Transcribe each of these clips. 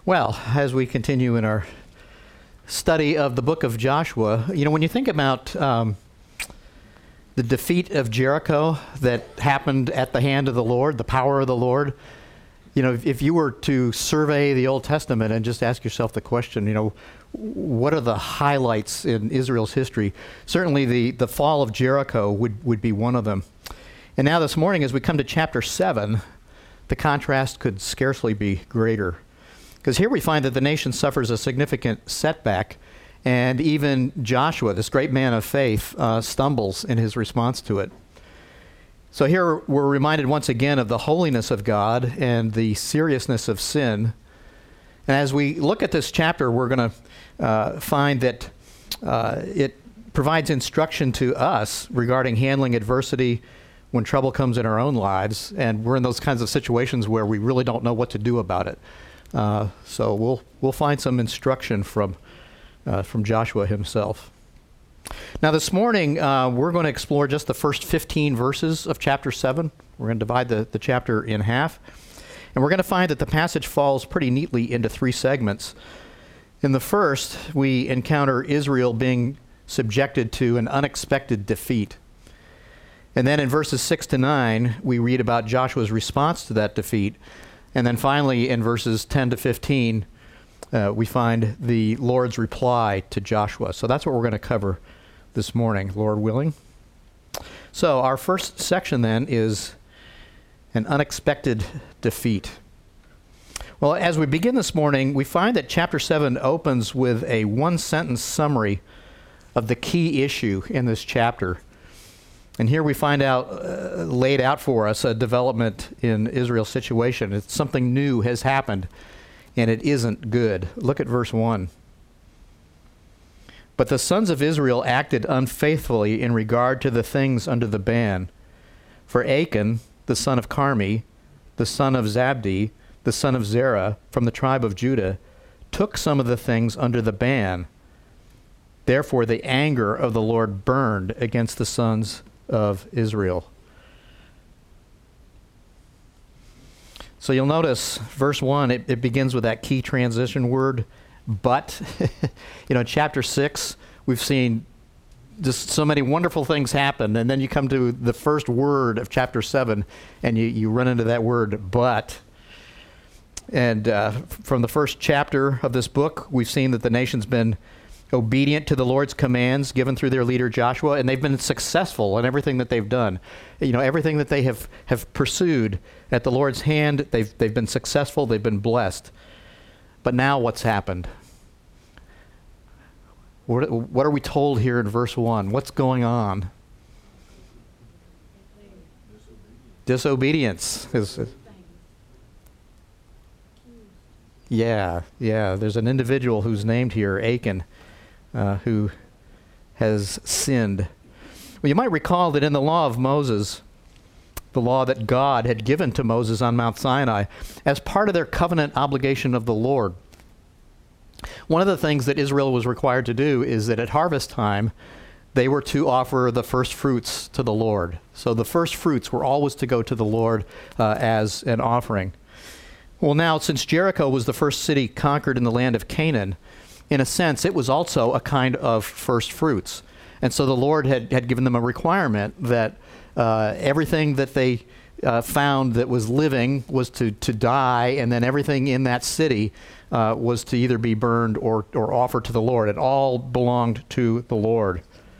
Well, as we continue in our study of the book of Joshua, when you think about the defeat of Jericho that happened at the hand of the Lord, the power of the Lord, if you were to survey the Old Testament and just ask yourself the question, what are the highlights in Israel's history? Certainly the fall of Jericho would be one of them. And now this morning, as we come to chapter 7, the contrast could scarcely be greater. Because here we find that the nation suffers a significant setback, and even Joshua, this great man of faith, stumbles in his response to it. So here we're reminded once again of the holiness of God and the seriousness of sin. And as we look at this chapter, we're going to find that it provides instruction to us regarding handling adversity when trouble comes in our own lives, and we're in those kinds of situations where we really don't know what to do about it. So we'll find some instruction from Joshua himself. Now this morning, we're going to explore just the first 15 verses of chapter 7. We're going to divide the chapter in half. And we're going to find that the passage falls pretty neatly into three segments. In the first, we encounter Israel being subjected to an unexpected defeat. And then in verses 6 to 9, we read about Joshua's response to that defeat. And then finally, in verses 10 to 15, we find the Lord's reply to Joshua. So that's what we're going to cover this morning, Lord willing. So our first section then is an unexpected defeat. Well, as we begin this morning, we find that chapter 7 opens with a one-sentence summary of the key issue in this chapter. And here we find out, laid out for us, a development in Israel's situation. It's something new has happened, and it isn't good. Look at verse 1. But the sons of Israel acted unfaithfully in regard to the things under the ban. For Achan, the son of Carmi, the son of Zabdi, the son of Zerah, from the tribe of Judah, took some of the things under the ban. Therefore the anger of the Lord burned against the sons of Israel. So you'll notice verse 1, it begins with that key transition word, but. In chapter 6, we've seen just so many wonderful things happen, and then you come to the first word of chapter 7, and you run into that word, but. And from the first chapter of this book, we've seen that the nation's been obedient to the Lord's commands given through their leader Joshua, and they've been successful in everything that they've done. Everything that they have pursued at the Lord's hand, they've been successful, they've been blessed. But now what's happened? What are we told here in verse 1? What's going on? Disobedience. Yeah. There's an individual who's named here, Achan, who has sinned. Well, you might recall that in the law of Moses, the law that God had given to Moses on Mount Sinai, as part of their covenant obligation of the Lord, one of the things that Israel was required to do is that at harvest time, they were to offer the first fruits to the Lord. So the first fruits were always to go to the Lord as an offering. Well, now, since Jericho was the first city conquered in the land of Canaan, in a sense, it was also a kind of first fruits. And so the Lord had given them a requirement that everything that they found that was living was to die, and then everything in that city was to either be burned or offered to the Lord. It all belonged to the Lord.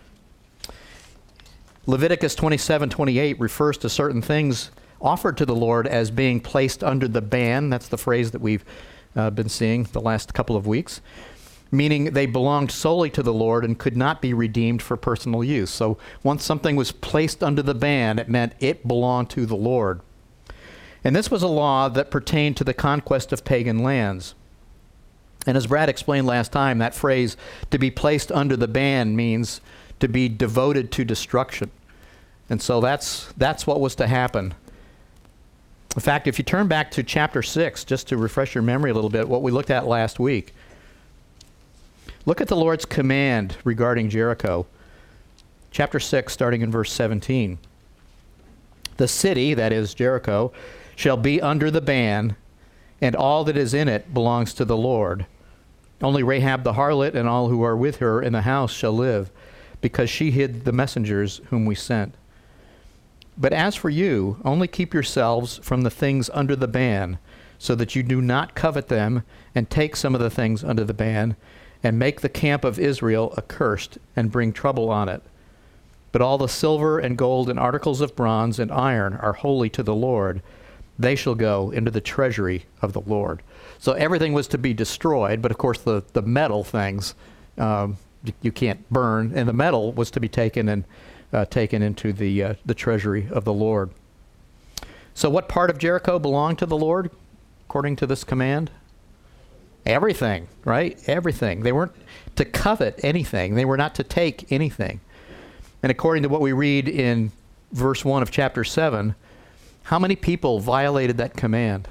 Leviticus 27:28 refers to certain things offered to the Lord as being placed under the ban. That's the phrase that we've been seeing the last couple of weeks, meaning they belonged solely to the Lord and could not be redeemed for personal use. So once something was placed under the ban, it meant it belonged to the Lord. And this was a law that pertained to the conquest of pagan lands. And as Brad explained last time, that phrase, to be placed under the ban, means to be devoted to destruction. And so that's what was to happen. In fact, if you turn back to chapter 6, just to refresh your memory a little bit, what we looked at last week, look at the Lord's command regarding Jericho. Chapter 6, starting in verse 17. The city, that is Jericho, shall be under the ban, and all that is in it belongs to the Lord. Only Rahab the harlot and all who are with her in the house shall live, because she hid the messengers whom we sent. But as for you, only keep yourselves from the things under the ban, so that you do not covet them, and take some of the things under the ban, and make the camp of Israel accursed, and bring trouble on it. But all the silver and gold and articles of bronze and iron are holy to the Lord. They shall go into the treasury of the Lord. So everything was to be destroyed, but of course the metal things you can't burn, and the metal was to be taken and taken into the treasury of the Lord. So what part of Jericho belonged to the Lord, according to this command? Everything, right? Everything. They weren't to covet anything. They were not to take anything. And according to what we read in verse 1 of chapter 7, how many people violated that command?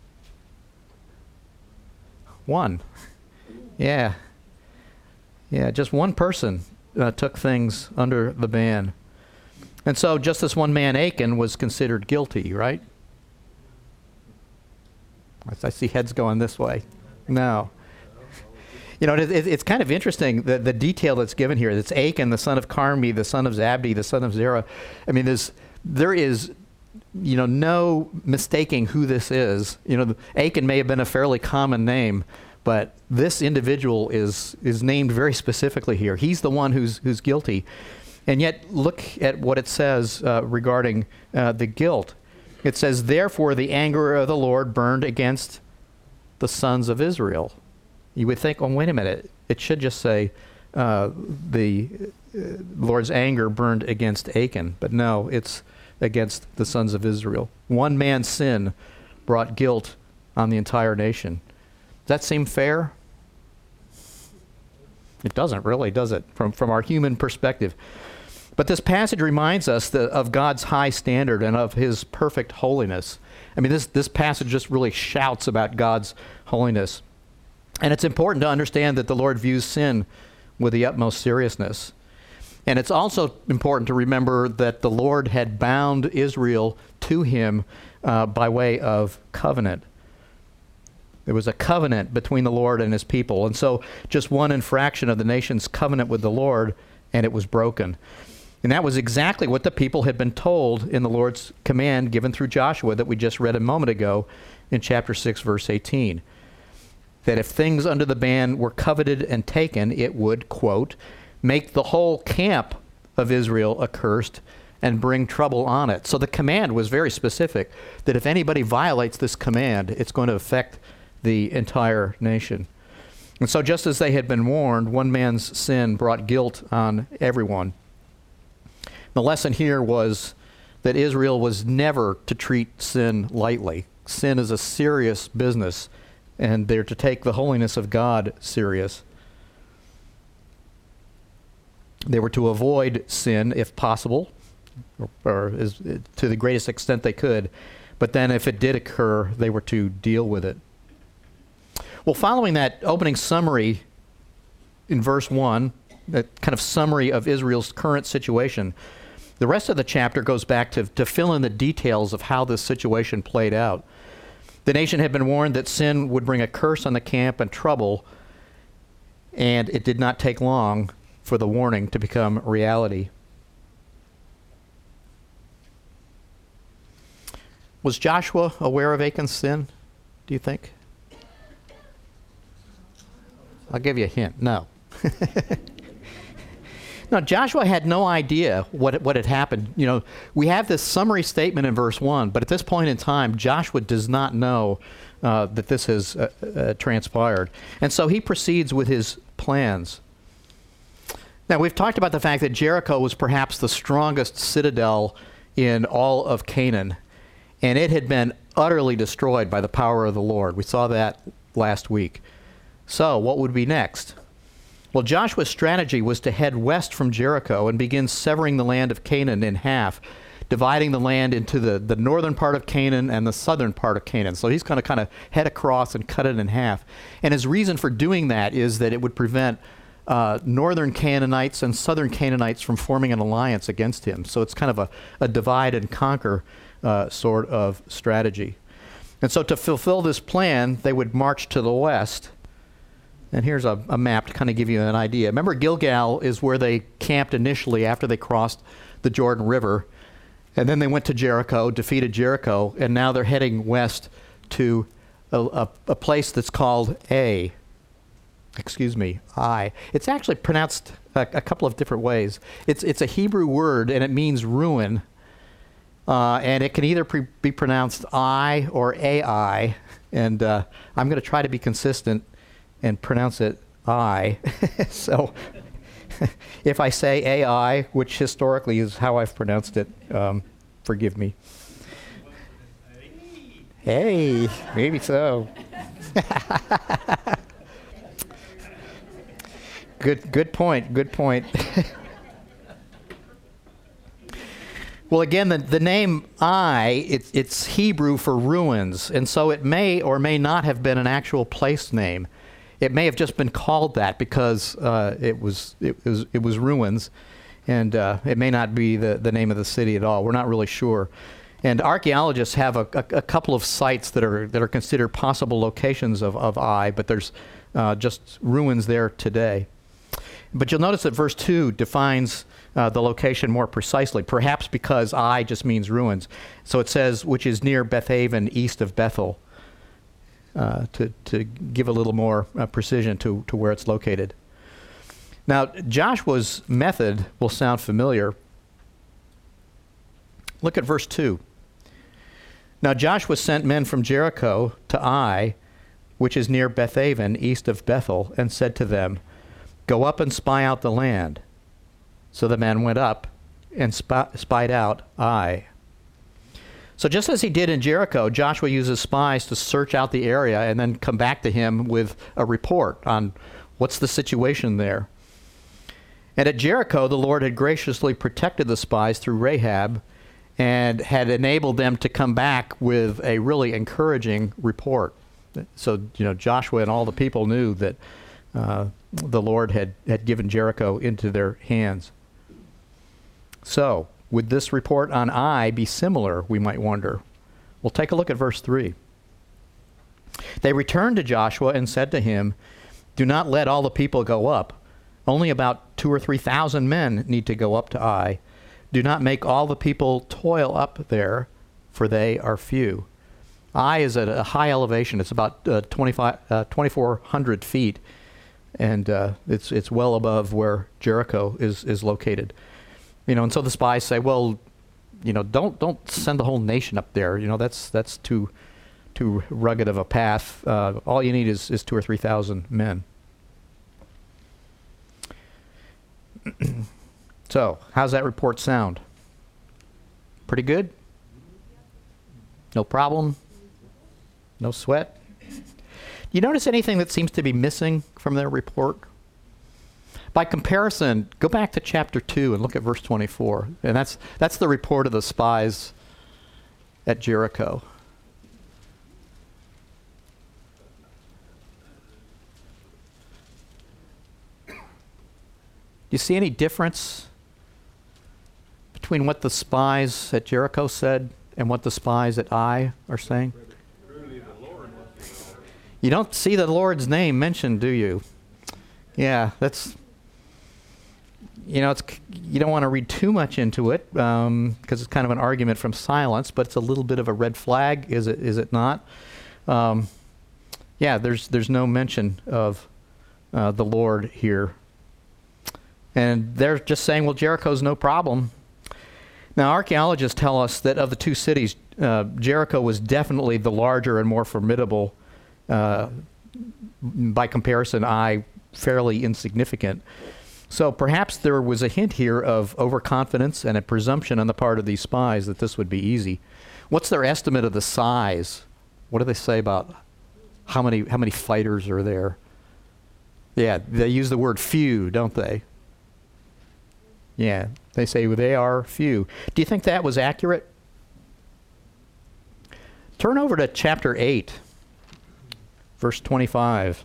One. Yeah, just one person took things under the ban. And so just this one man, Achan, was considered guilty, right? I see heads going this way. No. You know, it's kind of interesting, the detail that's given here. It's Achan, the son of Carmi, the son of Zabdi, the son of Zerah. I mean, there is, no mistaking who this is. Achan may have been a fairly common name, but this individual is named very specifically here. He's the one who's guilty. And yet, look at what it says regarding the guilt. It says, therefore the anger of the Lord burned against the sons of Israel. You would think, oh, wait a minute. It should just say the Lord's anger burned against Achan. But no, it's against the sons of Israel. One man's sin brought guilt on the entire nation. Does that seem fair? It doesn't really, does it? From our human perspective. But this passage reminds us of God's high standard and of his perfect holiness. I mean, this passage just really shouts about God's holiness. And it's important to understand that the Lord views sin with the utmost seriousness. And it's also important to remember that the Lord had bound Israel to him by way of covenant. There was a covenant between the Lord and his people. And so just one infraction of the nation's covenant with the Lord, and it was broken. And that was exactly what the people had been told in the Lord's command given through Joshua that we just read a moment ago in chapter 6, verse 18. That if things under the ban were coveted and taken, it would, quote, make the whole camp of Israel accursed and bring trouble on it. So the command was very specific, that if anybody violates this command, it's going to affect the entire nation. And so just as they had been warned, one man's sin brought guilt on everyone. The lesson here was that Israel was never to treat sin lightly. Sin is a serious business, and they're to take the holiness of God serious. They were to avoid sin if possible, or to the greatest extent they could. But then if it did occur, they were to deal with it. Well, following that opening summary in verse 1, that kind of summary of Israel's current situation, the rest of the chapter goes back to fill in the details of how this situation played out. The nation had been warned that sin would bring a curse on the camp and trouble, and it did not take long for the warning to become reality. Was Joshua aware of Achan's sin, do you think? I'll give you a hint. No. No, Joshua had no idea what had happened. We have this summary statement in verse 1, but at this point in time, Joshua does not know that this has transpired. And so he proceeds with his plans. Now, we've talked about the fact that Jericho was perhaps the strongest citadel in all of Canaan, and it had been utterly destroyed by the power of the Lord. We saw that last week. So, what would be next? Well, Joshua's strategy was to head west from Jericho and begin severing the land of Canaan in half, dividing the land into the northern part of Canaan and the southern part of Canaan. So he's going to kind of head across and cut it in half. And his reason for doing that is that it would prevent northern Canaanites and southern Canaanites from forming an alliance against him. So it's kind of a divide and conquer sort of strategy. And so to fulfill this plan, they would march to the west. And here's a map to kind of give you an idea. Remember, Gilgal is where they camped initially after they crossed the Jordan River. And then they went to Jericho, defeated Jericho, and now they're heading west to a place that's called Ai. It's actually pronounced a couple of different ways. It's a Hebrew word, and it means ruin. And it can either be pronounced I or Ai. And I'm going to try to be consistent and pronounce it I. So if I say Ai, which historically is how I've pronounced it, forgive me. Hey, maybe so. Good point. Well, again, the name Ai, it's Hebrew for ruins, and so it may or may not have been an actual place name. It may have just been called that because it was ruins, and it may not be the name of the city at all. We're not really sure. And archaeologists have a couple of sites that are considered possible locations of Ai, but there's just ruins there today. But you'll notice that verse 2 defines the location more precisely, perhaps because Ai just means ruins. So it says, which is near Bethaven, east of Bethel, to give a little more precision to where it's located. Now, Joshua's method will sound familiar. Look at verse 2. Now Joshua sent men from Jericho to Ai, which is near Bethaven, east of Bethel, and said to them, "Go up and spy out the land." So the men went up and spied out Ai. So just as he did in Jericho, Joshua uses spies to search out the area and then come back to him with a report on what's the situation there. And at Jericho, the Lord had graciously protected the spies through Rahab and had enabled them to come back with a really encouraging report. So, Joshua and all the people knew that the Lord had given Jericho into their hands. So, would this report on Ai be similar, we might wonder? Well, take a look at verse 3. They returned to Joshua and said to him, "Do not let all the people go up. Only about 2,000 or 3,000 men need to go up to Ai. Do not make all the people toil up there, for they are few." Ai is at a high elevation. It's about 2,400 feet, and it's well above where Jericho is located. And so the spies say, well, don't send the whole nation up there. That's too rugged of a path. All you need is 2,000 or 3,000 men. So, how's that report sound? Pretty good? No problem? No sweat? You notice anything that seems to be missing from their report? By comparison, go back to chapter 2 and look at verse 24. And that's the report of the spies at Jericho. Do you see any difference between what the spies at Jericho said and what the spies at Ai are saying? You don't see the Lord's name mentioned, do you? Yeah, that's... you don't want to read too much into it because it's kind of an argument from silence, but it's a little bit of a red flag, is it not? There's no mention of the Lord here. And they're just saying, well, Jericho's no problem. Now, archaeologists tell us that of the two cities, Jericho was definitely the larger and more formidable. By comparison, Ai fairly insignificant. So perhaps there was a hint here of overconfidence and a presumption on the part of these spies that this would be easy. What's their estimate of the size? What do they say about how many fighters are there? Yeah, they use the word few, don't they? Yeah, they say they are few. Do you think that was accurate? Turn over to chapter 8, verse 25.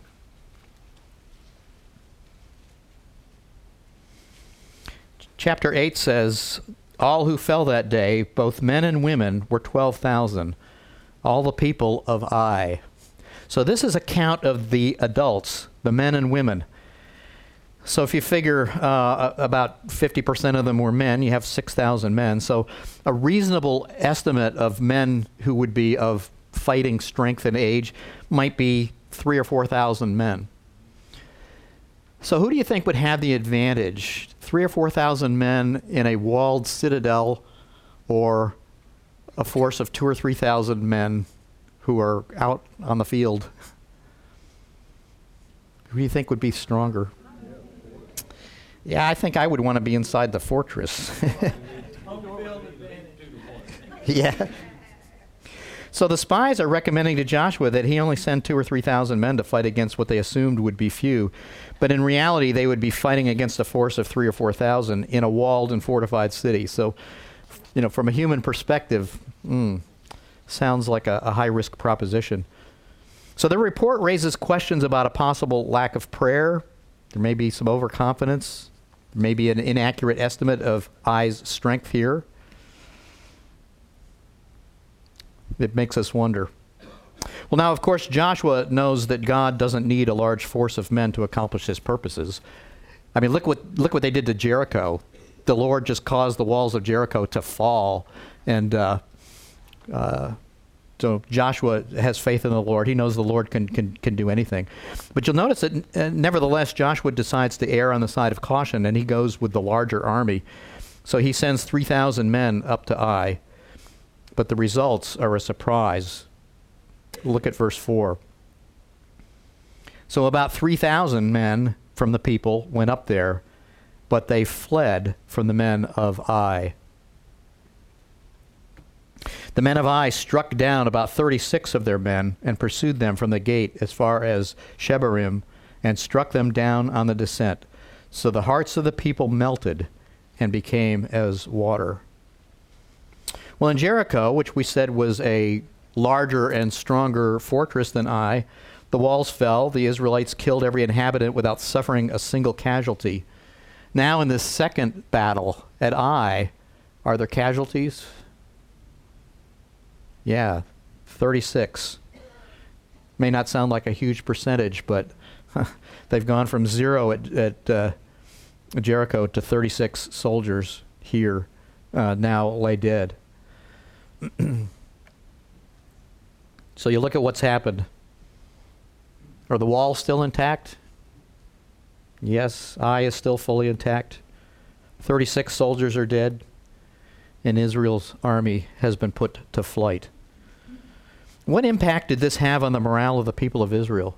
Chapter 8 says, "All who fell that day, both men and women, were 12,000. all the people of Ai. So this is a count of the adults, the men and women. So if you figure about 50% of them were men, you have 6,000 men. So a reasonable estimate of men who would be of fighting strength and age might be 3,000 or 4,000 men. So who do you think would have the advantage? 3,000 or 4,000 men in a walled citadel, or a force of 2,000 or 3,000 men who are out on the field? Who do you think would be stronger? Yeah, I think I would want to be inside the fortress. Yeah. So the spies are recommending to Joshua that he only send 2,000 or 3,000 men to fight against what they assumed would be few. But in reality, they would be fighting against a force of 3,000 or 4,000 in a walled and fortified city. So, from a human perspective, sounds like a high-risk proposition. So the report raises questions about a possible lack of prayer. There may be some overconfidence. There may be an inaccurate estimate of Ai's strength here. It makes us wonder. Well, now, of course, Joshua knows that God doesn't need a large force of men to accomplish his purposes. I mean, look what they did to Jericho. The Lord just caused the walls of Jericho to fall, and so Joshua has faith in the Lord. He knows the Lord can do anything. But you'll notice that nevertheless, Joshua decides to err on the side of caution, and he goes with the larger army. So he sends 3,000 men up to Ai. But the results are a surprise. Look at verse 4. So about 3,000 men from the people went up there, but they fled from the men of Ai. The men of Ai struck down about 36 of their men and pursued them from the gate as far as Shebarim and struck them down on the descent. So the hearts of the people melted and became as water. Well, in Jericho, which we said was a larger and stronger fortress than Ai, the walls fell. The Israelites killed every inhabitant without suffering a single casualty. Now in this second battle at Ai, are there casualties? Yeah, 36. May not sound like a huge percentage, but they've gone from 0 at Jericho to 36 soldiers here now lay dead. So you look at what's happened. Are the walls still intact? Yes, Ai is still fully intact. 36 soldiers are dead, and Israel's army has been put to flight. What impact did this have on the morale of the people of Israel?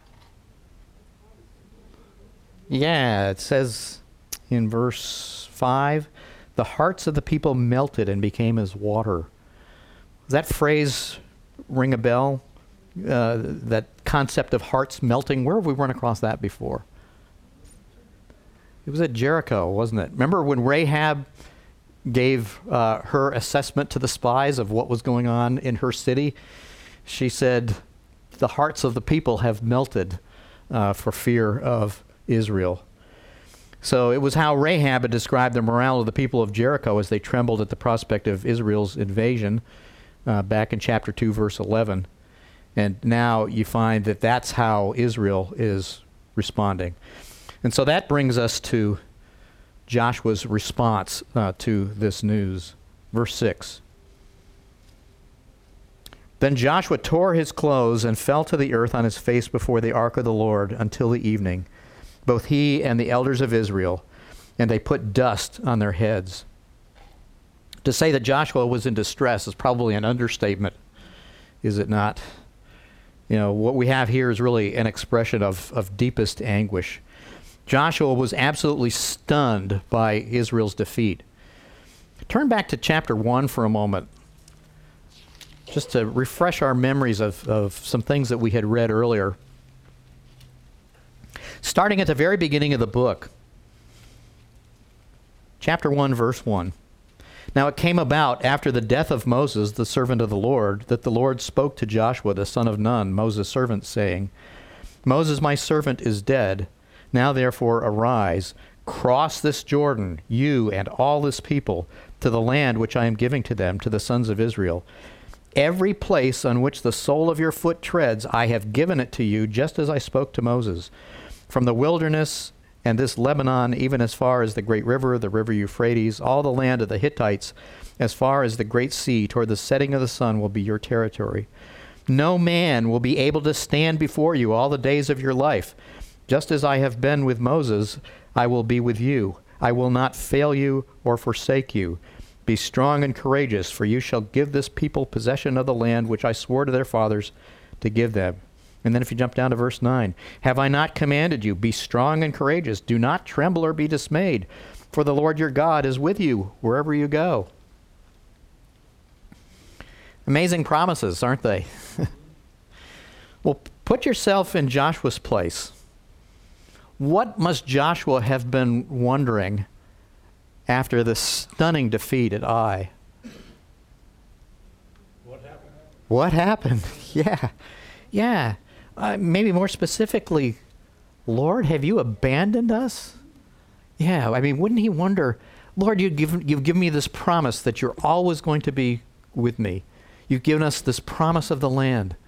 Yeah, it says in verse 5, the hearts of the people melted and became as water. Does that phrase ring a bell? That concept of hearts melting? Where have we run across that before? It was at Jericho, wasn't it? Remember when Rahab gave her assessment to the spies of what was going on in her city? She said, the hearts of the people have melted for fear of Israel. So it was how Rahab had described the morale of the people of Jericho as they trembled at the prospect of Israel's invasion back in chapter 2, verse 11. And now you find that that's how Israel is responding. And so that brings us to Joshua's response to this news. Verse 6. Then Joshua tore his clothes and fell to the earth on his face before the ark of the Lord until the evening, both he and the elders of Israel, and they put dust on their heads. To say that Joshua was in distress is probably an understatement, is it not? You know, what we have here is really an expression of deepest anguish. Joshua was absolutely stunned by Israel's defeat. Turn back to chapter 1 for a moment, just to refresh our memories of some things that we had read earlier. Starting at the very beginning of the book, chapter 1, verse 1. Now it came about after the death of Moses, the servant of the Lord, that the Lord spoke to Joshua, the son of Nun, Moses' servant, saying, Moses, my servant, is dead. Now therefore arise, cross this Jordan, you and all this people, to the land which I am giving to them, to the sons of Israel. Every place on which the sole of your foot treads, I have given it to you, just as I spoke to Moses. From the wilderness and this Lebanon, even as far as the great river, the river Euphrates, all the land of the Hittites, as far as the great sea, toward the setting of the sun, will be your territory. No man will be able to stand before you all the days of your life. Just as I have been with Moses, I will be with you. I will not fail you or forsake you. Be strong and courageous, for you shall give this people possession of the land which I swore to their fathers to give them. And then if you jump down to verse 9, have I not commanded you, be strong and courageous, do not tremble or be dismayed, for the Lord your God is with you wherever you go. Amazing promises, aren't they? Well, put yourself in Joshua's place. What must Joshua have been wondering after the stunning defeat at Ai? What happened? Yeah. Maybe more specifically, Lord, have you abandoned us? Yeah, I mean, wouldn't he wonder, Lord, you've given me this promise that you're always going to be with me. You've given us this promise of the land.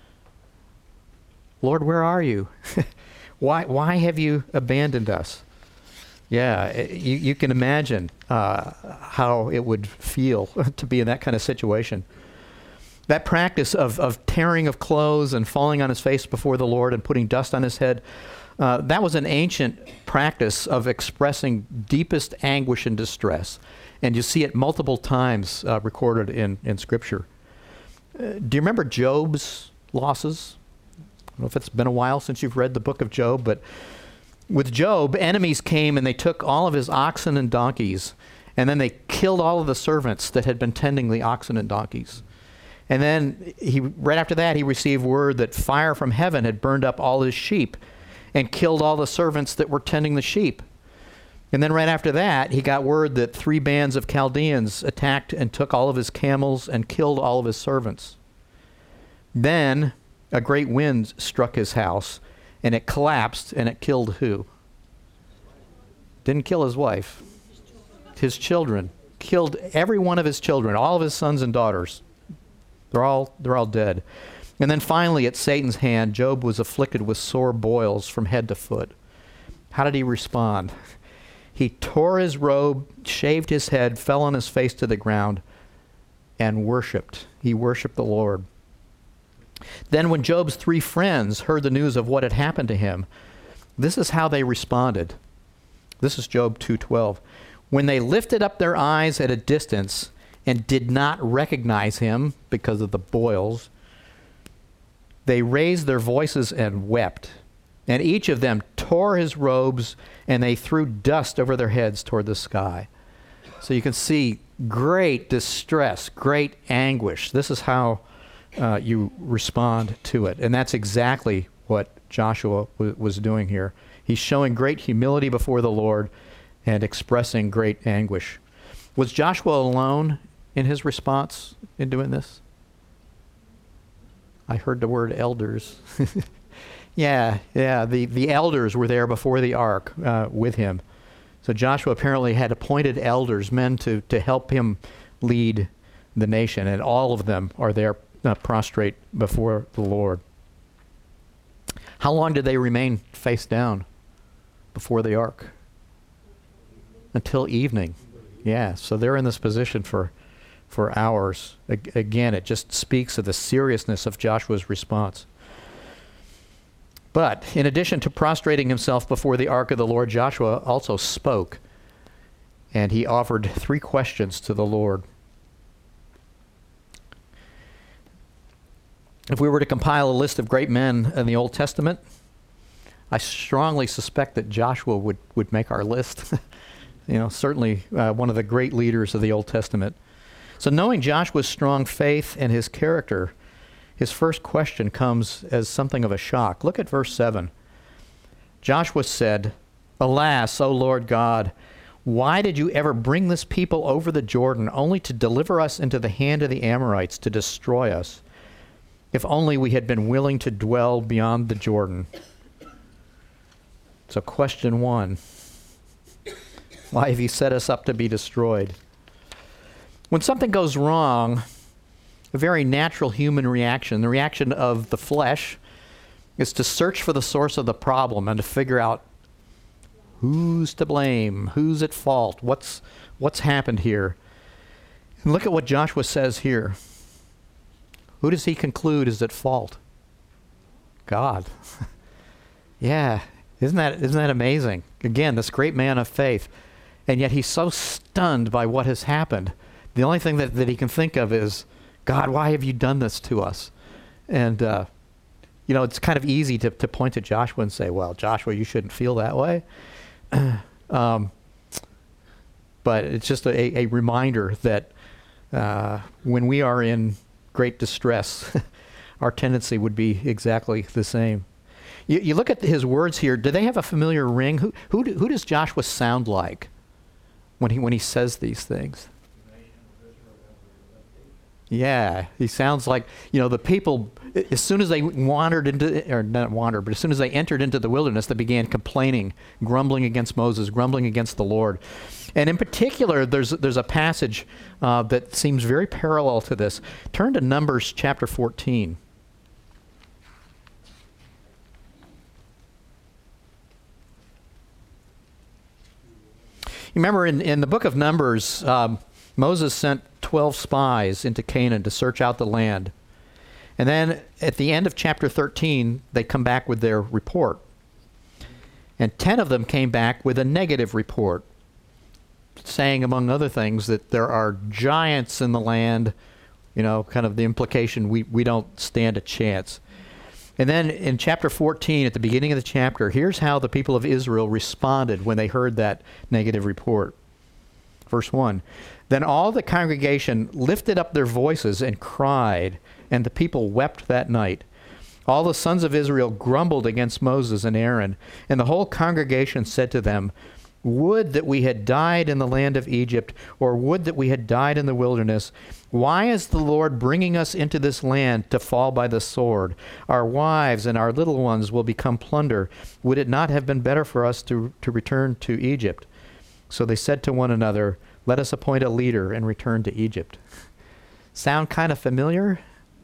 Lord, where are you? Why have you abandoned us? Yeah, you can imagine how it would feel to be in that kind of situation. That practice of tearing of clothes and falling on his face before the Lord and putting dust on his head, that was an ancient practice of expressing deepest anguish and distress. And you see it multiple times recorded in Scripture. Do you remember Job's losses? I don't know if it's been a while since you've read the book of Job, but with Job, enemies came and they took all of his oxen and donkeys, and then they killed all of the servants that had been tending the oxen and donkeys. And then right after that, he received word that fire from heaven had burned up all his sheep and killed all the servants that were tending the sheep. And then right after that, he got word that 3 bands of Chaldeans attacked and took all of his camels and killed all of his servants. Then a great wind struck his house, and it collapsed, and it killed who? Didn't kill his wife. His children. Killed every one of his children, all of his sons and daughters. They're all dead. And then finally, at Satan's hand, Job was afflicted with sore boils from head to foot. How did he respond? He tore his robe, shaved his head, fell on his face to the ground, and worshipped. He worshipped the Lord. Then when Job's 3 friends heard the news of what had happened to him, this is how they responded. This is Job 2:12. When they lifted up their eyes at a distance and did not recognize him because of the boils, they raised their voices and wept. And each of them tore his robes, and they threw dust over their heads toward the sky. So you can see great distress, great anguish. This is how you respond to it. And that's exactly what Joshua was doing here. He's showing great humility before the Lord and expressing great anguish. Was Joshua alone in his response in doing this? I heard the word elders. Yeah, the elders were there before the ark with him. So Joshua apparently had appointed elders, men to help him lead the nation, and all of them are there prostrate before the Lord. How long did they remain face down before the ark? Until evening. Yeah, so they're in this position for hours. Again, it just speaks of the seriousness of Joshua's response. But in addition to prostrating himself before the ark of the Lord, Joshua also spoke, and he offered 3 questions to the Lord. If we were to compile a list of great men in the Old Testament, I strongly suspect that Joshua would make our list. Certainly one of the great leaders of the Old Testament. So knowing Joshua's strong faith and his character, his first question comes as something of a shock. Look at verse 7. Joshua said, "Alas, O Lord God, why did you ever bring this people over the Jordan only to deliver us into the hand of the Amorites to destroy us? If only we had been willing to dwell beyond the Jordan." So question 1. Why have you set us up to be destroyed? When something goes wrong, a very natural human reaction. The reaction of the flesh is to search for the source of the problem and to figure out who's to blame, who's at fault, what's happened here. And look at what Joshua says here. Who does he conclude is at fault? God. Yeah, isn't that amazing? Again, this great man of faith. And yet he's so stunned by what has happened. The only thing that he can think of is, God, why have you done this to us? And, it's kind of easy to point to Joshua and say, well, Joshua, you shouldn't feel that way. But it's just a reminder that when we are in great distress, our tendency would be exactly the same. You look at his words here. Do they have a familiar ring? Who does Joshua sound like when he says these things? Yeah, he sounds like, the people, as soon as they as soon as they entered into the wilderness, they began complaining, grumbling against Moses, grumbling against the Lord. And in particular, there's a passage that seems very parallel to this. Turn to Numbers chapter 14. You remember in the book of Numbers, Moses sent 12 spies into Canaan to search out the land. And then at the end of chapter 13, they come back with their report. And 10 of them came back with a negative report, saying, among other things, that there are giants in the land, kind of the implication we don't stand a chance. And then in chapter 14, at the beginning of the chapter, here's how the people of Israel responded when they heard that negative report. Verse 1, then all the congregation lifted up their voices and cried, and the people wept that night. All the sons of Israel grumbled against Moses and Aaron, and the whole congregation said to them, would that we had died in the land of Egypt, or would that we had died in the wilderness. Why is the Lord bringing us into this land to fall by the sword? Our wives and our little ones will become plunder. Would it not have been better for us to return to Egypt? So they said to one another, let us appoint a leader and return to Egypt. Sound kind of familiar?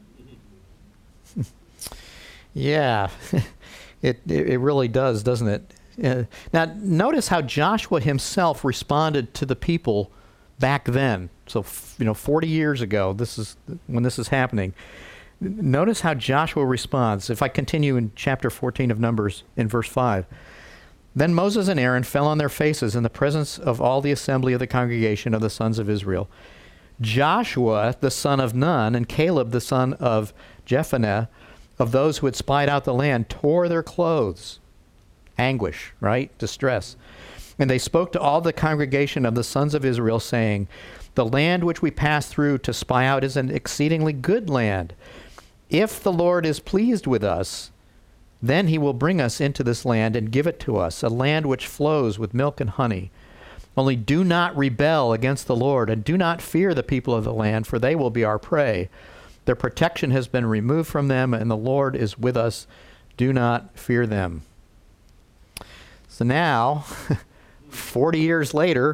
Yeah, it really does, doesn't it? Now, notice how Joshua himself responded to the people back then. So, 40 years ago, this is when this is happening. Notice how Joshua responds. If I continue in chapter 14 of Numbers in verse 5. Then Moses and Aaron fell on their faces in the presence of all the assembly of the congregation of the sons of Israel. Joshua, the son of Nun, and Caleb, the son of Jephunneh, of those who had spied out the land, tore their clothes. Anguish, right? Distress. And they spoke to all the congregation of the sons of Israel, saying, the land which we passed through to spy out is an exceedingly good land. If the Lord is pleased with us, then he will bring us into this land and give it to us, a land which flows with milk and honey. Only do not rebel against the Lord, and do not fear the people of the land, for they will be our prey. Their protection has been removed from them, and the Lord is with us. Do not fear them. So now, 40 years later,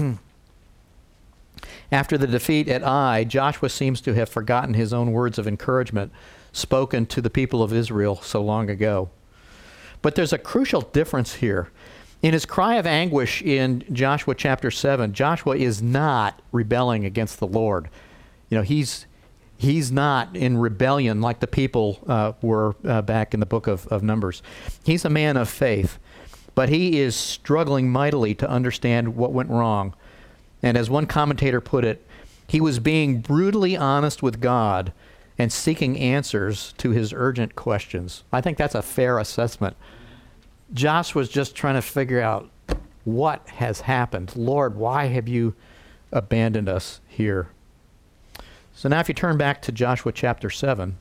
after the defeat at Ai, Joshua seems to have forgotten his own words of encouragement spoken to the people of Israel so long ago. But there's a crucial difference here. In his cry of anguish in Joshua chapter 7, Joshua is not rebelling against the Lord. He's not in rebellion like the people were back in the book of Numbers. He's a man of faith, but he is struggling mightily to understand what went wrong. And as one commentator put it, he was being brutally honest with God and seeking answers to his urgent questions. I think that's a fair assessment. Joshua's just trying to figure out what has happened. Lord, why have you abandoned us here? So now if you turn back to Joshua chapter 7,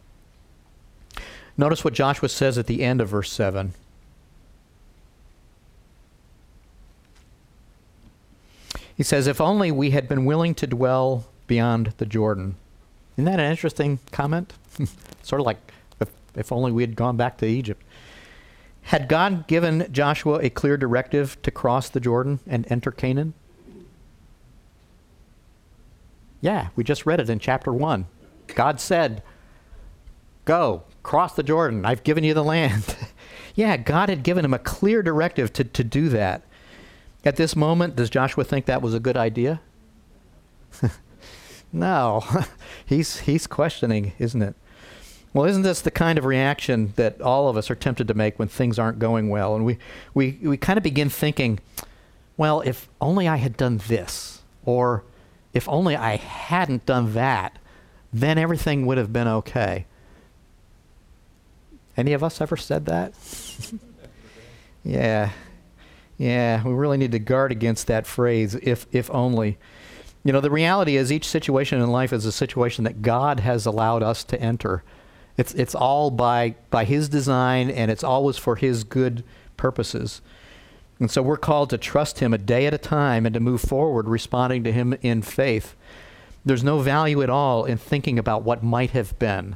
notice what Joshua says at the end of verse 7. He says, if only we had been willing to dwell beyond the Jordan. Isn't that an interesting comment? Sort of like, if only we had gone back to Egypt. Had God given Joshua a clear directive to cross the Jordan and enter Canaan? Yeah, we just read it in chapter 1. God said, go, cross the Jordan. I've given you the land. Yeah, God had given him a clear directive to do that. At this moment, does Joshua think that was a good idea? No. He's questioning, isn't it? Well, isn't this the kind of reaction that all of us are tempted to make when things aren't going well? And we kind of begin thinking, well, if only I had done this, or if only I hadn't done that, then everything would have been okay. Any of us ever said that? Yeah, we really need to guard against that phrase, if only. You know, the reality is each situation in life is a situation that God has allowed us to enter. It's all by his design, and it's always for his good purposes. And so we're called to trust him a day at a time and to move forward responding to him in faith. There's no value at all in thinking about what might have been.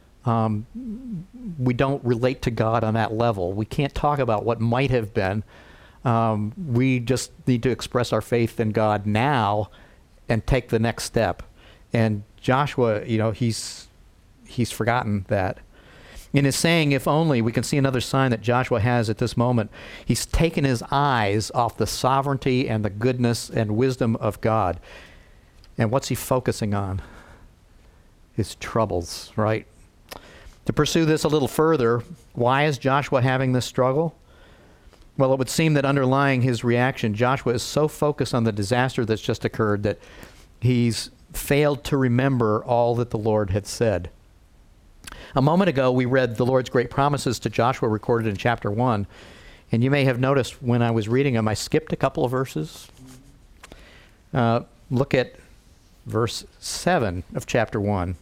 We don't relate to God on that level. We can't talk about what might have been. We just need to express our faith in God now and take the next step. And Joshua, you know, he's forgotten that. In his saying, if only, we can see another sign that Joshua has at this moment. He's taken his eyes off the sovereignty and the goodness and wisdom of God. And what's he focusing on? His troubles, right? To pursue this a little further, why is Joshua having this struggle? Well, it would seem that underlying his reaction, Joshua is so focused on the disaster that's just occurred that he's failed to remember all that the Lord had said. A moment ago, we read the Lord's great promises to Joshua recorded in chapter 1. And you may have noticed when I was reading them, I skipped a couple of verses. Look at verse 7 of chapter 1.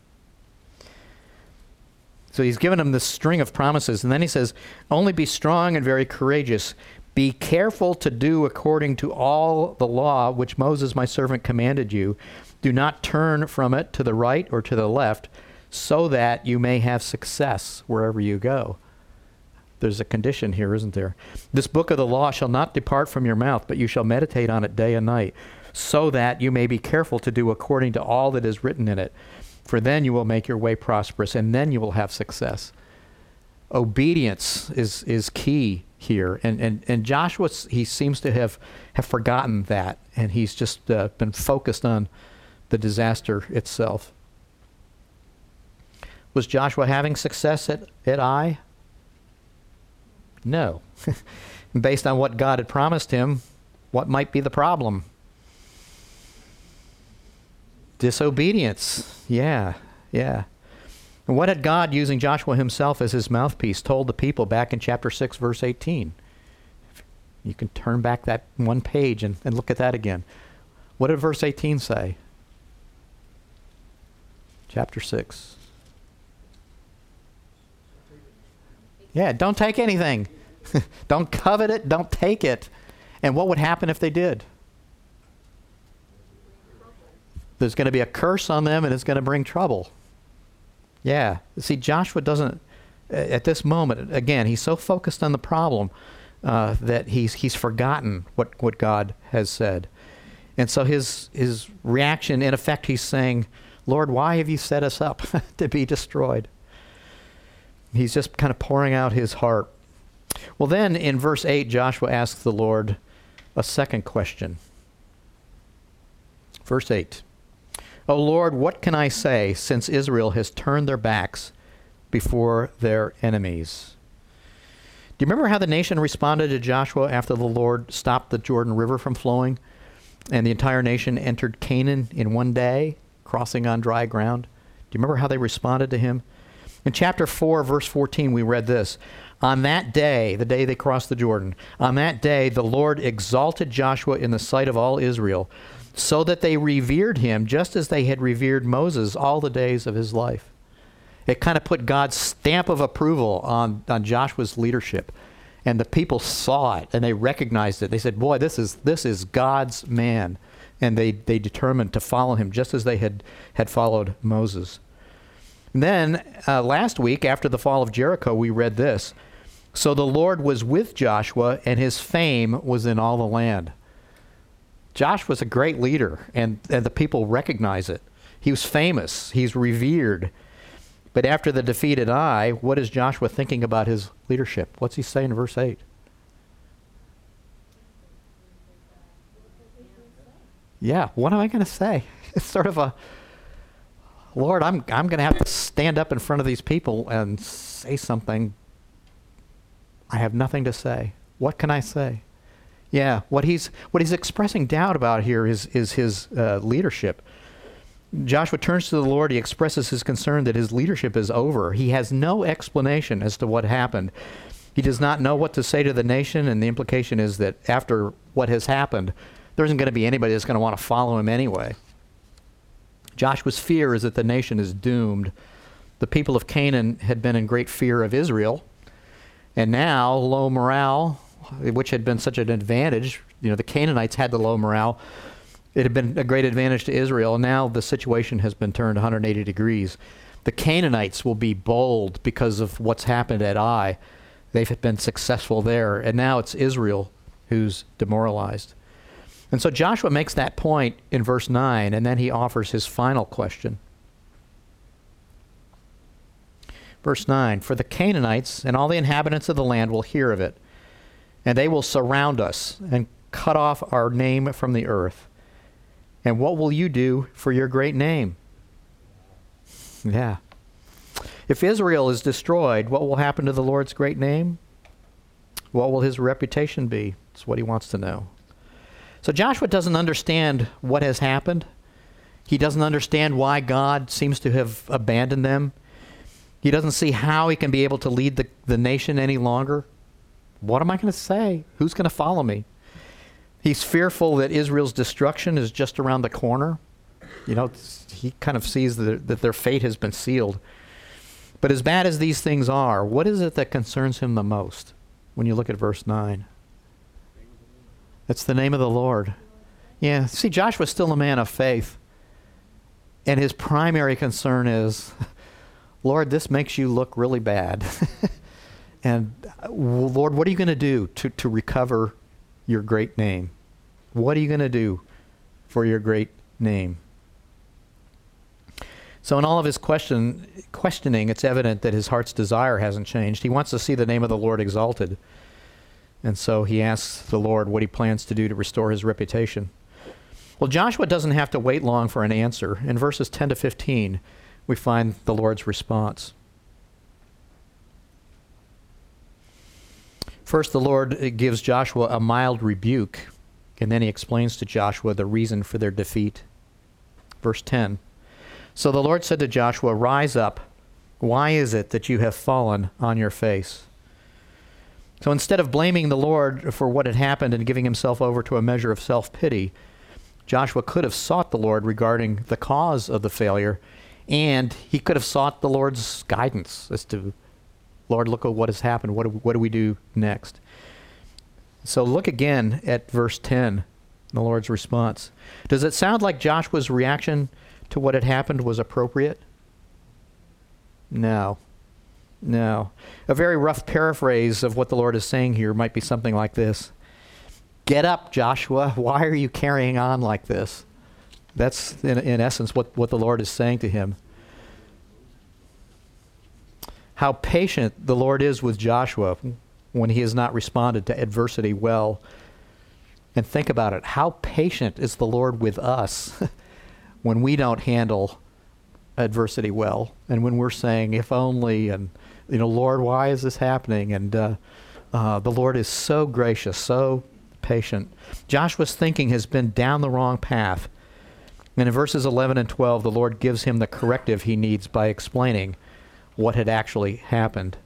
So he's given them this string of promises. And then he says, only be strong and very courageous. Be careful to do according to all the law which Moses my servant commanded you. Do not turn from it to the right or to the left, so that you may have success wherever you go. There's a condition here, isn't there? This book of the law shall not depart from your mouth, but you shall meditate on it day and night, so that you may be careful to do according to all that is written in it. For then you will make your way prosperous, and then you will have success. Obedience is key here. And Joshua, he seems to have forgotten that, and he's just been focused on the disaster itself. Was Joshua having success at Ai? No. Based on what God had promised him, what might be the problem? Disobedience. Yeah. And what had God, using Joshua himself as his mouthpiece, told the people back in chapter 6, verse 18? You can turn back that one page and look at that again. What did verse 18 say? Chapter 6. Yeah, don't take anything. Don't covet it. Don't take it. And what would happen if they did? There's going to be a curse on them, and it's going to bring trouble. Yeah. See, Joshua doesn't, at this moment, again, he's so focused on the problem that he's forgotten what God has said. And so his reaction, in effect, he's saying, Lord, why have you set us up to be destroyed? He's just kind of pouring out his heart. Well, then in verse 8, Joshua asks the Lord a second question. Verse 8. O Lord, what can I say since Israel has turned their backs before their enemies? Do you remember how the nation responded to Joshua after the Lord stopped the Jordan River from flowing and the entire nation entered Canaan in one day, crossing on dry ground? Do you remember how they responded to him? In chapter 4, verse 14, we read this. On that day, the day they crossed the Jordan, on that day the Lord exalted Joshua in the sight of all Israel, so that they revered him just as they had revered Moses all the days of his life. It kind of put God's stamp of approval on Joshua's leadership. And the people saw it and they recognized it. They said, boy, this is God's man. And they determined to follow him just as they had followed Moses. And then last week, after the fall of Jericho, we read this. So the Lord was with Joshua, and his fame was in all the land. Joshua's a great leader, and the people recognize it. He was famous. He's revered. But after the defeat at Ai, what is Joshua thinking about his leadership? What's he say in verse 8? Yeah, what am I going to say? It's sort of a, Lord, I'm going to have to stand up in front of these people and say something. I have nothing to say. What can I say? Yeah, what he's expressing doubt about here is his leadership. Joshua turns to the Lord. He expresses his concern that his leadership is over. He has no explanation as to what happened. He does not know what to say to the nation, and the implication is that after what has happened, there isn't going to be anybody that's going to want to follow him anyway. Joshua's fear is that the nation is doomed. The people of Canaan had been in great fear of Israel, and now low morale, which had been such an advantage, the Canaanites had the low morale. It had been a great advantage to Israel. Now the situation has been turned 180 degrees. The Canaanites will be bold because of what's happened at Ai. They've been successful there, and now it's Israel who's demoralized. And so Joshua makes that point in verse 9, and then he offers his final question. Verse 9, "For the Canaanites and all the inhabitants of the land will hear of it, and they will surround us and cut off our name from the earth. And what will you do for your great name?" Yeah. If Israel is destroyed, what will happen to the Lord's great name? What will his reputation be? That's what he wants to know. So Joshua doesn't understand what has happened. He doesn't understand why God seems to have abandoned them. He doesn't see how he can be able to lead the nation any longer. What am I going to say? Who's going to follow me? He's fearful that Israel's destruction is just around the corner. He kind of sees that their fate has been sealed. But as bad as these things are, what is it that concerns him the most when you look at verse 9? It's the name of the Lord. Yeah, see, Joshua's still a man of faith. And his primary concern is, Lord, this makes you look really bad. And Lord, what are you going to do to recover your great name? What are you going to do for your great name? So in all of his questioning, it's evident that his heart's desire hasn't changed. He wants to see the name of the Lord exalted. And so he asks the Lord what he plans to do to restore his reputation. Well, Joshua doesn't have to wait long for an answer. In verses 10 to 15, we find the Lord's response. First, the Lord gives Joshua a mild rebuke, and then he explains to Joshua the reason for their defeat. Verse 10, "So the Lord said to Joshua, 'Rise up. Why is it that you have fallen on your face?'" So instead of blaming the Lord for what had happened and giving himself over to a measure of self-pity, Joshua could have sought the Lord regarding the cause of the failure, and he could have sought the Lord's guidance as to, Lord, look at what has happened. What do we do next? So look again at verse 10, the Lord's response. Does it sound like Joshua's reaction to what had happened was appropriate? No. A very rough paraphrase of what the Lord is saying here might be something like this. Get up, Joshua. Why are you carrying on like this? That's, in essence, what the Lord is saying to him. How patient the Lord is with Joshua when he has not responded to adversity well. And think about it. How patient is the Lord with us when we don't handle adversity well, and when we're saying, if only, and, Lord, why is this happening? And the Lord is so gracious, so patient. Joshua's thinking has been down the wrong path. And in verses 11 and 12, the Lord gives him the corrective he needs by explaining what had actually happened.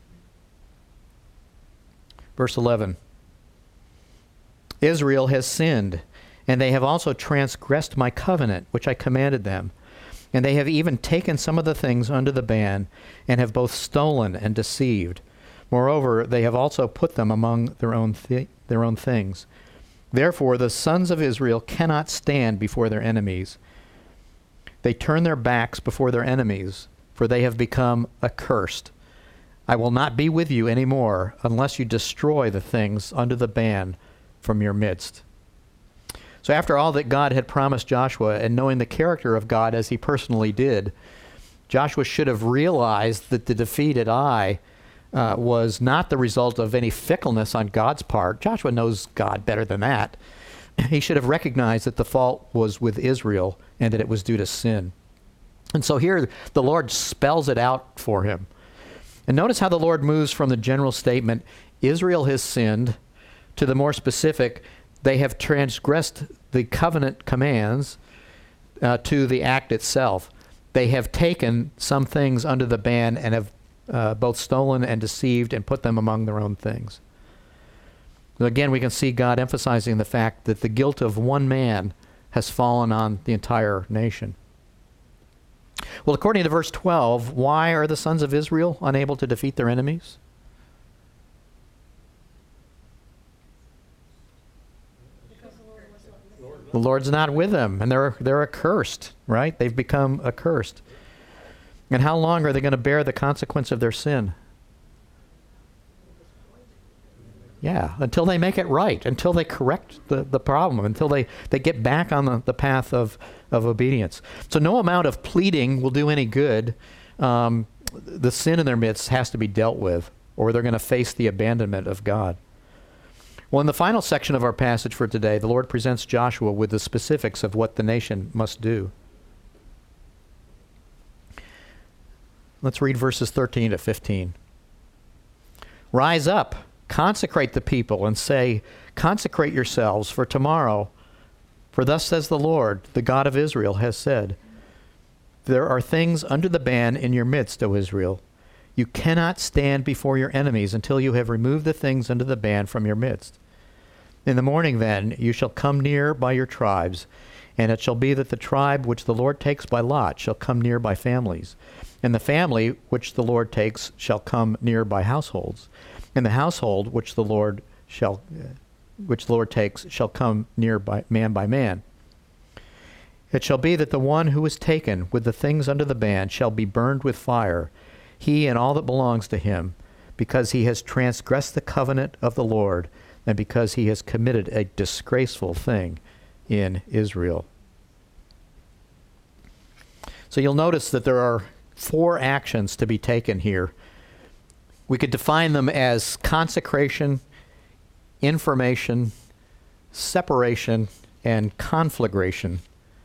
Verse 11, "Israel has sinned, and they have also transgressed my covenant, which I commanded them. And they have even taken some of the things under the ban, and have both stolen and deceived. Moreover, they have also put them among their own things. Therefore, the sons of Israel cannot stand before their enemies. They turn their backs before their enemies, for they have become accursed. I will not be with you any more unless you destroy the things under the ban from your midst." So after all that God had promised Joshua, and knowing the character of God as he personally did, Joshua should have realized that the defeat at Ai was not the result of any fickleness on God's part. Joshua knows God better than that. He should have recognized that the fault was with Israel and that it was due to sin. And so here the Lord spells it out for him. And notice how the Lord moves from the general statement, Israel has sinned, to the more specific, they have transgressed the covenant commands, to the act itself. They have taken some things under the ban and have both stolen and deceived and put them among their own things. Again, we can see God emphasizing the fact that the guilt of one man has fallen on the entire nation. Well, according to verse 12, why are the sons of Israel unable to defeat their enemies? The Lord's not with them, and they're accursed, right? They've become accursed. And how long are they going to bear the consequence of their sin? Yeah, until they make it right, until they correct the problem, until they get back on the path of obedience. So no amount of pleading will do any good. The sin in their midst has to be dealt with, or they're going to face the abandonment of God. Well, in the final section of our passage for today, the Lord presents Joshua with the specifics of what the nation must do. Let's read verses 13 to 15. Rise up, consecrate the people, and say, consecrate yourselves for tomorrow. For thus says the Lord, the God of Israel, has said, there are things under the ban in your midst, O Israel. You cannot stand before your enemies until you have removed the things under the ban from your midst. In the morning, then, you shall come near by your tribes, and it shall be that the tribe which the Lord takes by lot shall come near by families, and the family which the Lord takes shall come near by households, and the household which the Lord takes shall come near by man. It shall be that the one who is taken with the things under the ban shall be burned with fire, he and all that belongs to him, because he has transgressed the covenant of the Lord, and because he has committed a disgraceful thing in Israel. So you'll notice that there are 4 actions to be taken here. We could define them as consecration, information, separation, and conflagration.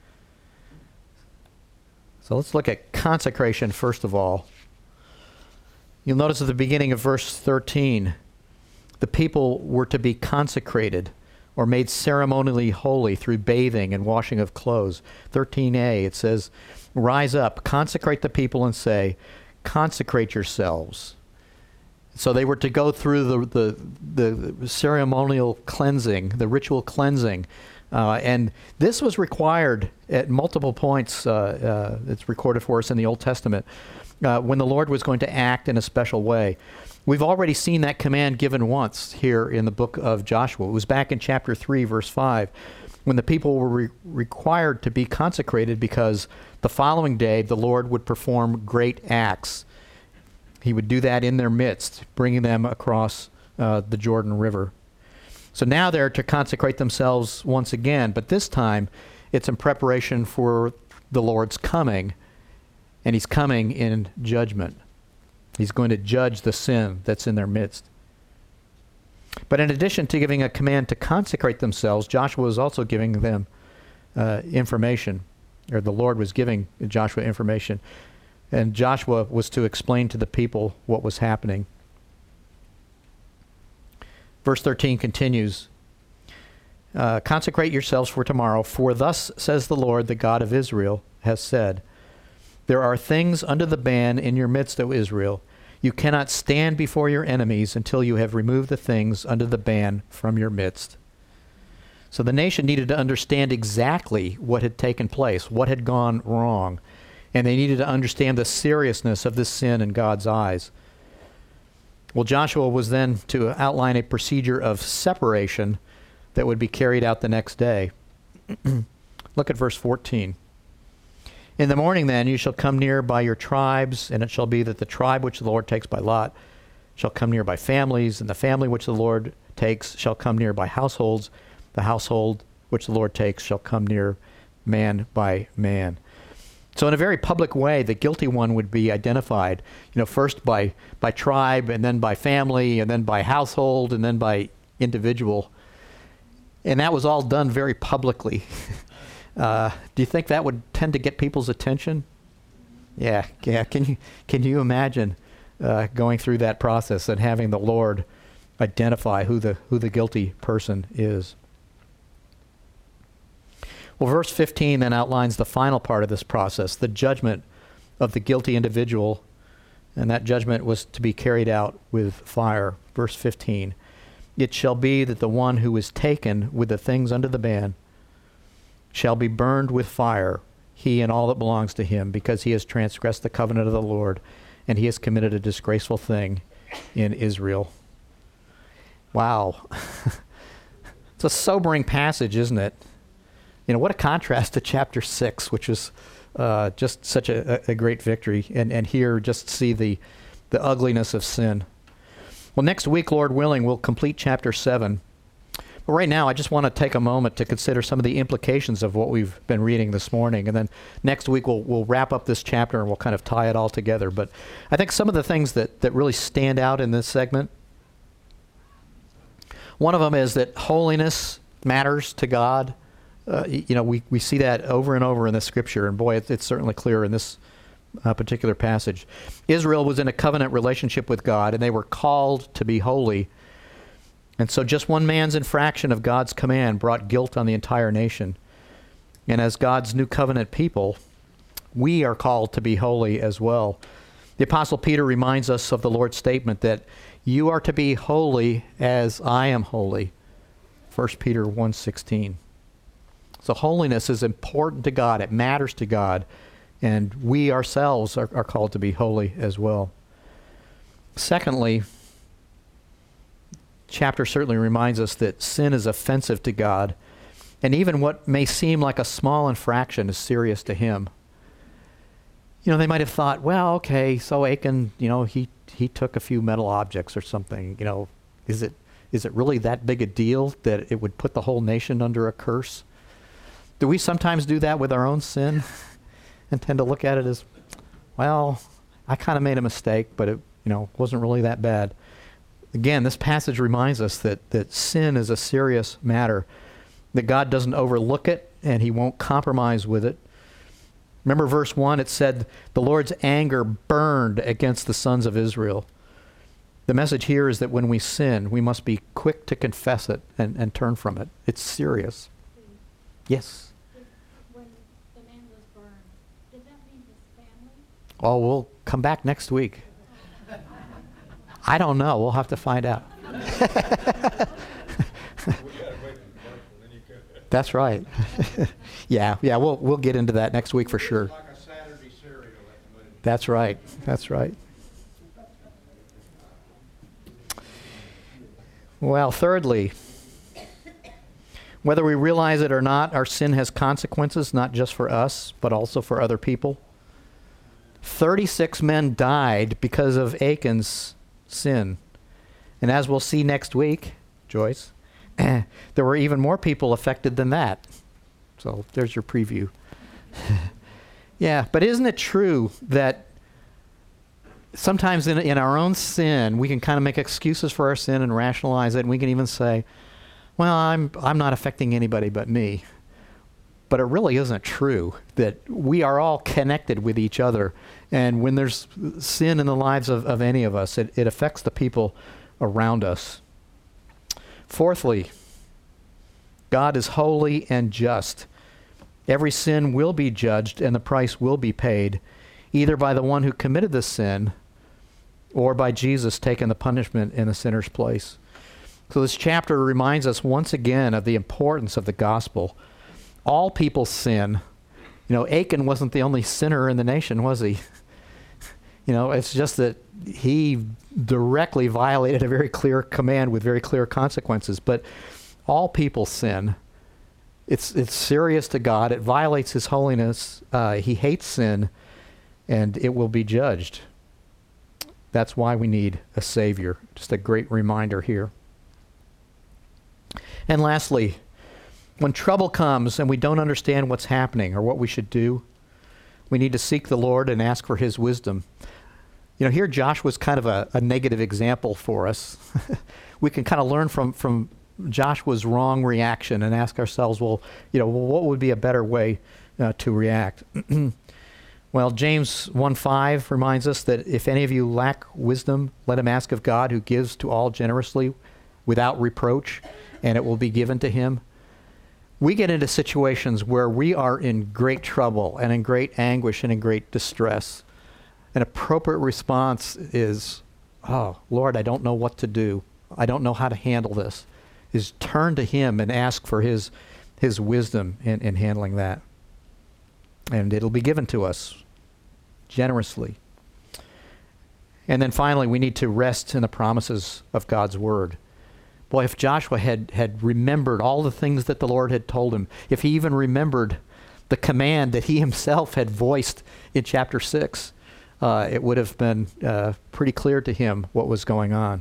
So let's look at consecration first of all. You'll notice at the beginning of verse 13, the people were to be consecrated or made ceremonially holy through bathing and washing of clothes. 13a, it says, rise up, consecrate the people and say, consecrate yourselves. So they were to go through the ceremonial cleansing, the ritual cleansing. And this was required at multiple points. It's recorded for us in the Old Testament. When the Lord was going to act in a special way. We've already seen that command given once here in the book of Joshua. It was back in chapter 3, verse 5, when the people were required to be consecrated because the following day the Lord would perform great acts. He would do that in their midst, bringing them across the Jordan River. So now they're to consecrate themselves once again, but this time it's in preparation for the Lord's coming. And he's coming in judgment. He's going to judge the sin that's in their midst. But in addition to giving a command to consecrate themselves, Joshua was also giving them information, or the Lord was giving Joshua information. And Joshua was to explain to the people what was happening. Verse 13 continues, consecrate yourselves for tomorrow, for thus says the Lord, the God of Israel, has said, there are things under the ban in your midst, O Israel. You cannot stand before your enemies until you have removed the things under the ban from your midst. So the nation needed to understand exactly what had taken place, what had gone wrong, and they needed to understand the seriousness of this sin in God's eyes. Well, Joshua was then to outline a procedure of separation that would be carried out the next day. Look at verse 14. In the morning, then, you shall come near by your tribes, and it shall be that the tribe which the Lord takes by lot shall come near by families, and the family which the Lord takes shall come near by households, the household which the Lord takes shall come near man by man. So in a very public way, the guilty one would be identified, first by tribe, and then by family, and then by household, and then by individual. And that was all done very publicly. Do you think that would tend to get people's attention? Yeah. Can you imagine going through that process and having the Lord identify who the guilty person is? Well, verse 15 then outlines the final part of this process, the judgment of the guilty individual, and that judgment was to be carried out with fire. Verse 15, it shall be that the one who is taken with the things under the ban shall be burned with fire, he and all that belongs to him, because he has transgressed the covenant of the Lord, and he has committed a disgraceful thing in Israel. Wow. It's a sobering passage, isn't it? What a contrast to chapter 6, which was just such a great victory. And here, just see the ugliness of sin. Well, next week, Lord willing, we'll complete chapter 7. But right now, I just want to take a moment to consider some of the implications of what we've been reading this morning. And then next week, we'll wrap up this chapter and we'll kind of tie it all together. But I think some of the things that really stand out in this segment, one of them is that holiness matters to God. We see that over and over in the scripture, and boy, it's certainly clear in this particular passage. Israel was in a covenant relationship with God, and they were called to be holy. And so just one man's infraction of God's command brought guilt on the entire nation. And as God's new covenant people, we are called to be holy as well. The Apostle Peter reminds us of the Lord's statement that you are to be holy as I am holy. 1 Peter 1:16. So holiness is important to God. It matters to God. And we ourselves are called to be holy as well. Secondly, chapter certainly reminds us that sin is offensive to God. And even what may seem like a small infraction is serious to him. They might have thought, well, okay, so Achan, he took a few metal objects or something. Is it really that big a deal that it would put the whole nation under a curse? Do we sometimes do that with our own sin and tend to look at it as, well, I kind of made a mistake, but it wasn't really that bad. Again, this passage reminds us that sin is a serious matter, that God doesn't overlook it and he won't compromise with it. Remember verse 1, it said, the Lord's anger burned against the sons of Israel. The message here is that when we sin, we must be quick to confess it and turn from it. It's serious. Yes? When the man was burned, did that mean his family? Oh, we'll come back next week. I don't know. We'll have to find out. That's right. Yeah, we'll get into that next week for sure. Like a Saturday cereal. That's right. Well, thirdly, whether we realize it or not, our sin has consequences, not just for us, but also for other people. 36 men died because of Achan's sin. And as we'll see next week, Joyce, there were even more people affected than that. So there's your preview. Yeah, but isn't it true that sometimes in our own sin, we can kind of make excuses for our sin and rationalize it, and we can even say, well, I'm not affecting anybody but me. But it really isn't true, that we are all connected with each other. And when there's sin in the lives of any of us, it affects the people around us. Fourthly, God is holy and just. Every sin will be judged and the price will be paid, either by the one who committed the sin or by Jesus taking the punishment in the sinner's place. So this chapter reminds us once again of the importance of the gospel. All people sin. Achan wasn't the only sinner in the nation, was he? It's just that he directly violated a very clear command with very clear consequences. But all people sin. It's serious to God. It violates his holiness. He hates sin, and it will be judged. That's why we need a Savior. Just a great reminder here. And lastly, When trouble comes and we don't understand what's happening or what we should do, we need to seek the Lord and ask for his wisdom. You know, here Joshua's kind of a negative example for us. We can kind of learn from Joshua's wrong reaction and ask ourselves, well, what would be a better way to react? Well, James 1:5 reminds us that if any of you lack wisdom, let him ask of God, who gives to all generously without reproach, and it will be given to him. We get into situations where we are in great trouble and in great anguish and in great distress. An appropriate response is, oh, Lord, I don't know what to do. I don't know how to handle this. Is turn to him and ask for his wisdom in handling that. And it'll be given to us generously. And then finally, we need to rest in the promises of God's word. Boy, if Joshua had remembered all the things that the Lord had told him, if he even remembered the command that he himself had voiced in chapter 6, it would have been pretty clear to him what was going on.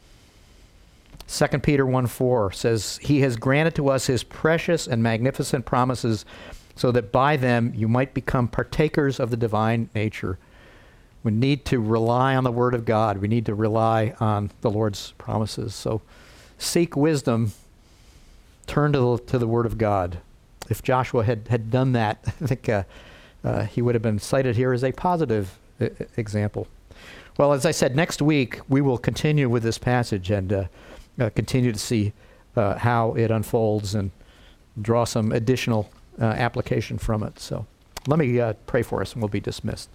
2 Peter 1:4 says, he has granted to us his precious and magnificent promises so that by them you might become partakers of the divine nature. We need to rely on the word of God. We need to rely on the Lord's promises. So seek wisdom, turn to the word of God. If Joshua had done that, I think he would have been cited here as a positive example. Well, as I said, next week we will continue with this passage and continue to see how it unfolds and draw some additional application from it. So let me pray for us and we'll be dismissed.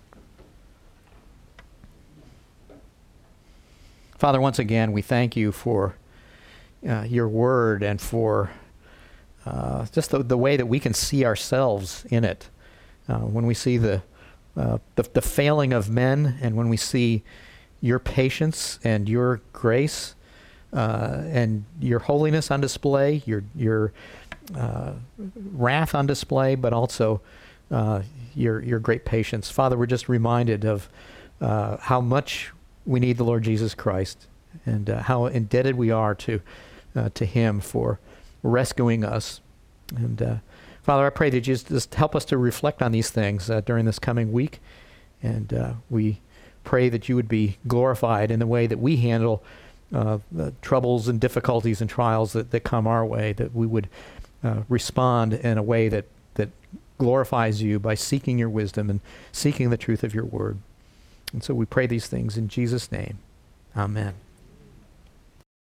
Father, once again, we thank you for your word and for just the way that we can see ourselves in it. When we see the failing of men, and when we see your patience and your grace and your holiness on display, your wrath on display, but also your great patience. Father, we're just reminded of how much we need the Lord Jesus Christ and how indebted we are to him for rescuing us. And Father, I pray that you just help us to reflect on these things during this coming week. And we pray that you would be glorified in the way that we handle the troubles and difficulties and trials that come our way, that we would respond in a way that glorifies you by seeking your wisdom and seeking the truth of your word. And so we pray these things in Jesus' name. Amen.